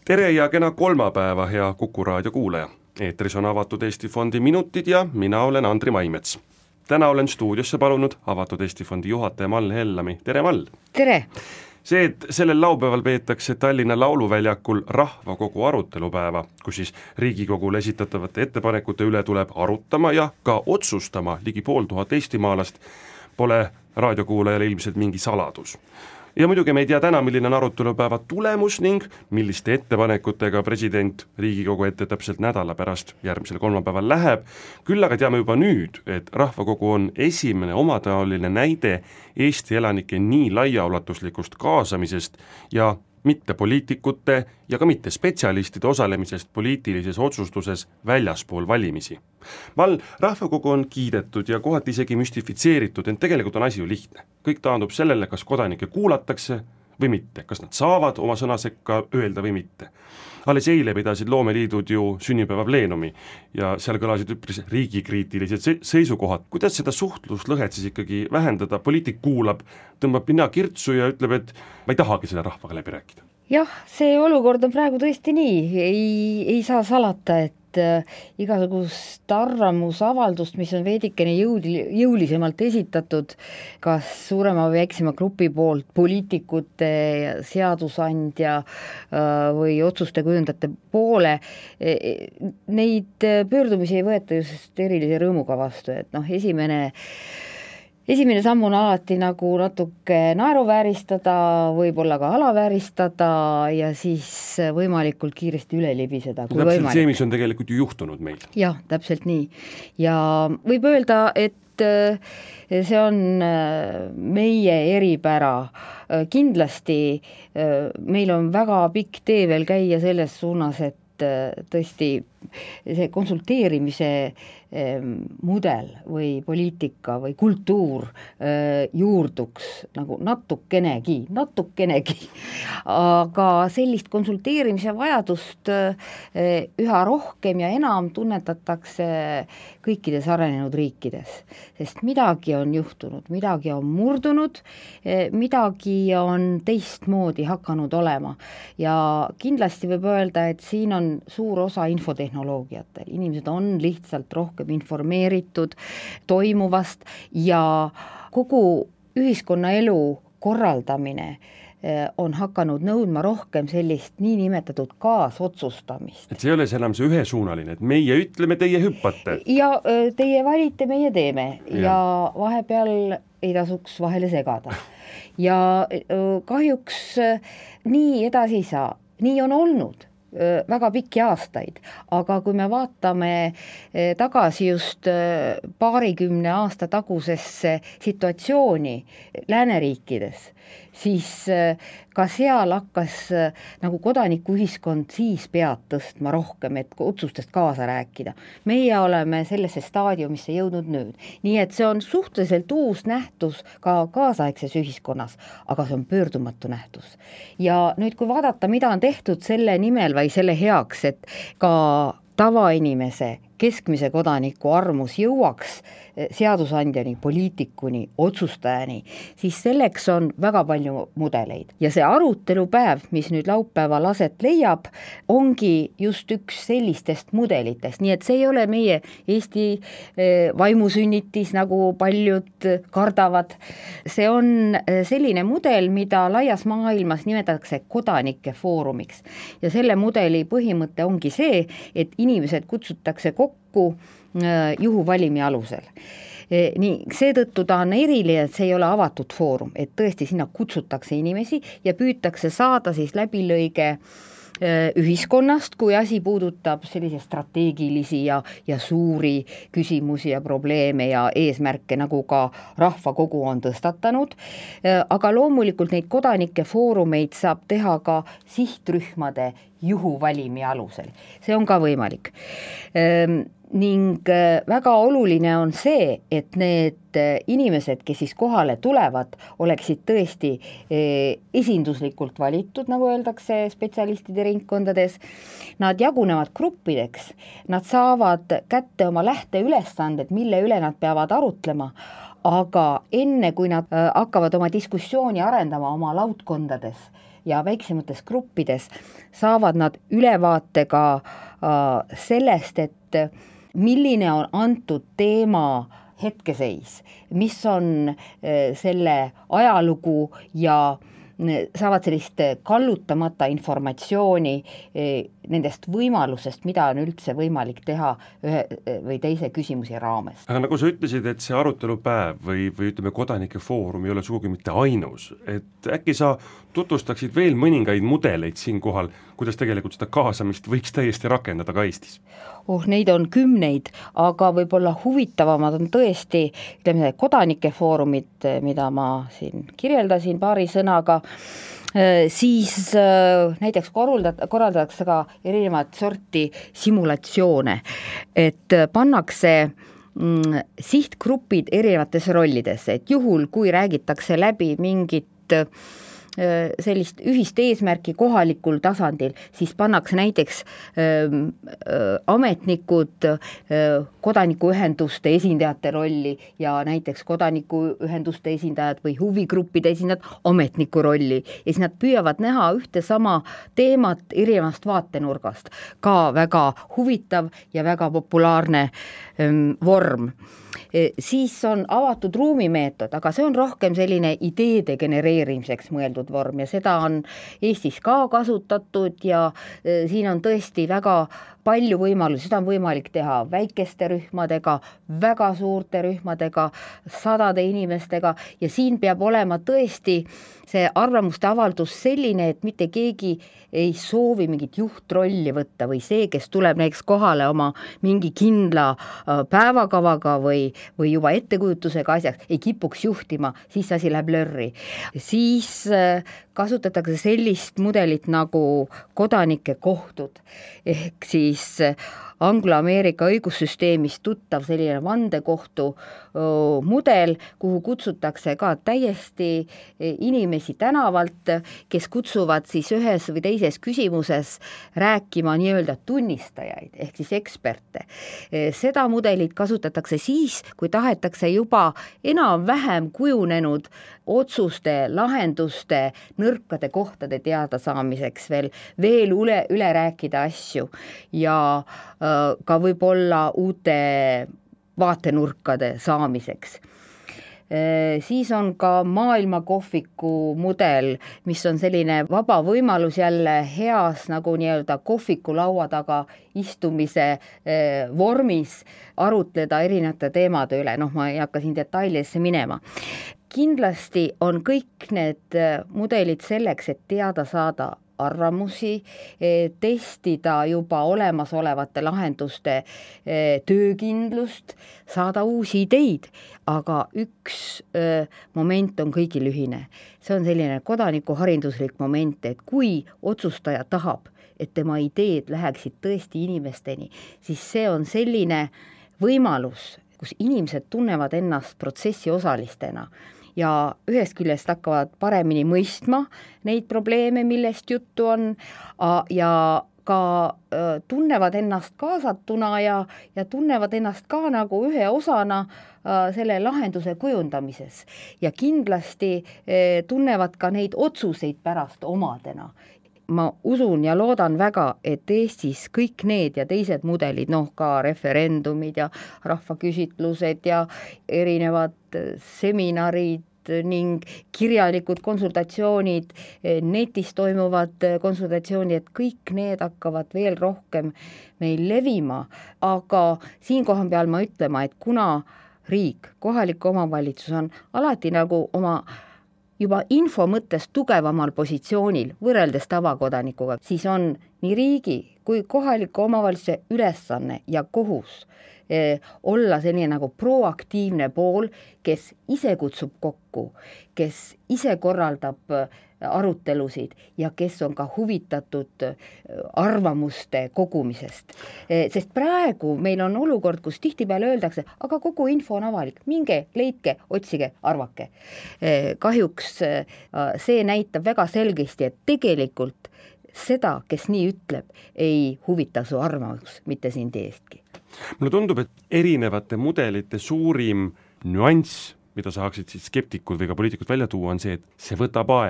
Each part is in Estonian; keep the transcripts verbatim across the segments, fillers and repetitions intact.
tere ja kena kolmapäeva, hea Kuku raadio kuulaja. Eetris on Avatud Eesti Fondi minutid ja mina olen Andri Maimets. Täna olen stuudiosse palunud Avatud Eesti Fondi juhataja Mall Hellami. Tere, Mall! Tere! See, et sellel laupäeval peetakse Tallinna Lauluväljakul rahvakogu arutelupäeva, kus siis Riigikogule esitatavate ettepanekute üle tuleb arutama ja ka otsustama ligi pool tuhat eestimaalast, pole raadiokuulajale ilmselt mingi saladus. Ja muidugi me ei tea täna, milline on arutelupäeva tulemus ning milliste ettepanekutega president Riigikogu ette täpselt nädala pärast järgmisel kolmapäeval läheb. Küll aga teame juba nüüd, et rahvakogu on esimene omataoline näide Eesti elanike nii laiaulatuslikust kaasamisest ja mitte poliitikute ja ka mitte spetsialistide osalemisest poliitilises otsustuses väljaspool valimisi. Val, rahvakogu on kiidetud ja kohati isegi müstifitseeritud, ent tegelikult on asi ju lihtne. Kõik taandub sellele, kas kodanikke kuulatakse või mitte, kas nad saavad oma sõna sekka öelda või mitte. Alles eile pidasid loomeliidud ju sünnipäeva pleenumi ja seal kõlasid üpris riigikriitilised seisukohad. Kuidas seda suhtluslõhet siis ikkagi vähendada? Poliitik kuulab, tõmbab pinna kirtsu ja ütleb, et ma ei tahagi selle rahvaga läbi rääkida. Jah, see olukord on praegu tõesti nii. Ei, ei saa salata, et igasugust arvamusavaldust, mis on veidikene jõudi, jõulisemalt esitatud, kas suurema või väiksema grupi poolt, poliitikute, seadusandja või otsuste kujundajate poole, neid pöördumisi ei võeta just erilise rõõmuga vastu, et noh, esimene Esimene samm on alati nagu natuke naeruvääristada, võib-olla ka alavääristada ja siis võimalikult kiiresti üle libiseda. Kui täpselt võimalik. See, mis on tegelikult ju juhtunud meil. Jah, täpselt nii. Ja võib öelda, et see on meie eripära. Kindlasti meil on väga pikk tee veel käia selles suunas, et tõesti see konsulteerimise mudel või poliitika või kultuur juurduks nagu natukenegi, natukenegi, aga sellist konsulteerimise vajadust üha rohkem ja enam tunnetatakse kõikides arenenud riikides, sest midagi on juhtunud, midagi on murdunud, midagi on teistmoodi hakanud olema ja kindlasti võib öelda, et siin on suur osa infotehnoloogiatel, inimesed on lihtsalt rohkem informeeritud toimuvast ja kogu ühiskonnaelu korraldamine on hakanud nõudma rohkem sellist niinimetatud kaasotsustamist. Et see ei ole see enam see ühesuunaline, et meie ütleme, teie hüppate. Ja teie valite, meie teeme ja, ja vahepeal ei tasuks vahele segada. Ja kahjuks nii edasi ei saa, nii on olnud väga pikki aastaid, aga kui me vaatame tagasi just paarikümne aasta tagusesse situatsiooni lääneriikides, siis ka seal hakkas nagu kodanikuühiskond siis pead tõstma rohkem, et otsustest kaasa rääkida. Meie oleme sellesse staadiumisse jõudnud nüüd. Nii et see on suhteliselt uus nähtus ka kaasaegses ühiskonnas, aga see on pöördumatu nähtus. Ja nüüd kui vaadata, mida on tehtud selle nimel või selle heaks, et ka tavainimese, keskmise kodaniku armus jõuaks seadusandjani, poliitikuni, otsustajani, siis selleks on väga palju mudeleid. Ja see arutelupäev, mis nüüd laupäeval aset leiab, ongi just üks sellistest mudelitest. Nii et see ei ole meie Eesti vaimusünnitis, nagu paljud kardavad. See on selline mudel, mida laias maailmas nimetatakse kodanike foorumiks. Ja selle mudeli põhimõte ongi see, et inimesed kutsutakse kokku juhuvalimi alusel. Nii, seetõttu ta on eriline, et see ei ole avatud foorum, et tõesti sinna kutsutakse inimesi ja püütakse saada siis läbilõige ühiskonnast, kui asi puudutab sellise strateegilisi ja, ja suuri küsimusi ja probleeme ja eesmärke, nagu ka rahvakogu on tõstatanud. Aga loomulikult neid kodanike foorumeid saab teha ka sihtrühmade juhuvalimi alusel. See on ka võimalik. Ning väga oluline on see, et need inimesed, kes siis kohale tulevad, oleksid tõesti esinduslikult valitud, nagu öeldakse spetsialistide ringkondades. Nad jagunevad gruppideks, nad saavad kätte oma lähteülesanded, mille üle nad peavad arutlema, aga enne kui nad hakkavad oma diskussiooni arendama oma laudkondades, ja väiksemates gruppides saavad nad ülevaatega äh, sellest, et milline on antud teema hetkeseis, mis on äh, selle ajalugu ja saavad sellist kallutamata informatsiooni nendest võimalusest, mida on üldse võimalik teha ühe või teise küsimuse raames. Aga nagu sa ütlesid, et see arutelupäev või, või ütleme, kodanike foorum ei ole sugugi mitte ainus, et äkki sa tutvustaksid veel mõningaid mudeleid siinkohal, kuidas tegelikult seda kaasamist võiks täiesti rakendada ka Eestis? Oh, neid on kümneid, aga võib-olla huvitavamad on tõesti, ütleme, kodanike foorumid, mida ma siin kirjeldasin paari sõnaga, siis näiteks korraldatakse ka erinevat sorti simulatsioone, et pannakse mm, sihtgrupid erinevates rollides, et juhul, kui räägitakse läbi mingit sellist ühist eesmärki kohalikul tasandil, siis pannakse näiteks äh, äh, ametnikud äh, kodanikuühenduste esindajate rolli ja näiteks kodanikuühenduste esindajad või huvigruppide esindajad ametniku rolli ja siis nad püüavad näha ühte sama teemat erinevast vaatenurgast. Ka väga huvitav ja väga populaarne ähm, vorm. Siis on avatud ruumimeetod, aga see on rohkem selline ideede genereerimiseks mõeldud vorm ja seda on Eestis ka kasutatud ja siin on tõesti väga palju võimalusi, seda on võimalik teha väikeste rühmadega, väga suurte rühmadega, sadade inimestega ja siin peab olema tõesti see arvamuste avaldus selline, et mitte keegi ei soovi mingit juhtrolli võtta või see, kes tuleb näiteks kohale oma mingi kindla päevakavaga või, või juba ettekujutusega asjaks, ei kipuks juhtima, siis asi läheb lörri. Siis kasutatakse sellist mudelit nagu kodanike kohtud, ehk siis Anglo-Ameerika õigussüsteemist tuttav selline vandekohtu mudel, kuhu kutsutakse ka täiesti inimesi tänavalt, kes kutsuvad siis ühes või teises küsimuses rääkima nii-öelda tunnistajaid, ehk siis eksperte. Seda mudelit kasutatakse siis, kui tahetakse juba enam-vähem kujunenud otsuste, lahenduste, nõrkade kohtade teada saamiseks veel, veel üle, üle rääkida asju ja ka võib-olla uute vaatenurkade saamiseks. Siis on ka maailmakohviku mudel, mis on selline vaba võimalus jälle heas nagu nii-öelda kohviku laua taga istumise vormis arutleda erinevate teemade üle, noh ma ei hakka siin detailidesse minema. Kindlasti on kõik need mudelid selleks, et teada saada arvamusi, testida juba olemasolevate lahenduste töökindlust, saada uusi ideid, aga üks moment on kõigil ühine. See on selline kodanikuhariduslik moment, et kui otsustaja tahab, et tema ideed läheksid tõesti inimesteni, siis see on selline võimalus, kus inimesed tunnevad ennast protsessi osalistena ja ühest küljest hakkavad paremini mõistma neid probleeme, millest juttu on ja ka tunnevad ennast kaasatuna ja, ja tunnevad ennast ka nagu ühe osana selle lahenduse kujundamises ja kindlasti tunnevad ka neid otsuseid pärast omadena. Ma usun ja loodan väga, et Eestis kõik need ja teised mudelid, noh ka referendumid ja rahvaküsitlused ja erinevad seminarid ning kirjalikud konsultatsioonid, netis toimuvad konsultatsioonid, et kõik need hakkavad veel rohkem meil levima, aga siinkohal peal ma ütlema, et kuna riik, kohalik omavalitsus on alati nagu oma juba info mõttes tugevamal positsioonil võrreldes tavakodanikuga, siis on nii riigi kui kohaliku omavalitsuse ülesanne ja kohus eh, olla selline nagu proaktiivne pool, kes ise kutsub kokku, kes ise korraldab arutelusid ja kes on ka huvitatud arvamuste kogumisest. Sest praegu meil on olukord, kus tihtipeale öeldakse, aga kogu info on avalik, minge, leidke, otsige, arvake. Kahjuks see näitab väga selgesti, et tegelikult seda, kes nii ütleb, ei huvita su arvamus, mitte sind eestki. Mulle tundub, et erinevate mudelite suurim nüanss, mida saaksid siis skeptikud või ka poliitikud välja tuua, on see, et see võtab aega.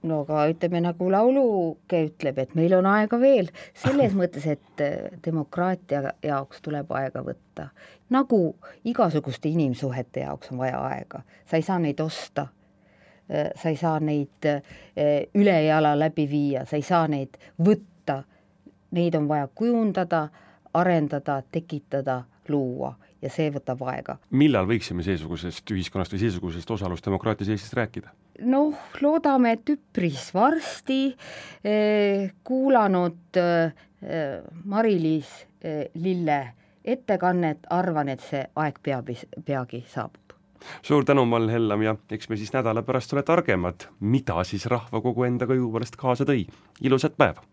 no aga ütleme, nagu lauluke ütleb, et meil on aega veel, selles mõttes, et demokraatia jaoks tuleb aega võtta. Nagu igasuguste inimsuhete jaoks on vaja aega. Sa ei saa neid osta, sa ei saa neid ülejala läbi viia, sa ei saa neid võtta. Neid on vaja kujundada, arendada, tekitada, luua ja see võtab aega. Millal võiksime seesugusest ühiskonnast või seesugusest osalusdemokraatias Eestis rääkida? Noh, loodame, et üpris varsti eh, kuulanud eh, Mari-Liis eh, Lille ettekannet, arvan, et see aeg peab, peagi saabub. Suur tänu, Mall Hellam, ja eks me siis nädala pärast ole targemad, mida siis rahvakogu endaga juubelest kaasa tõi. Ilusat päeva!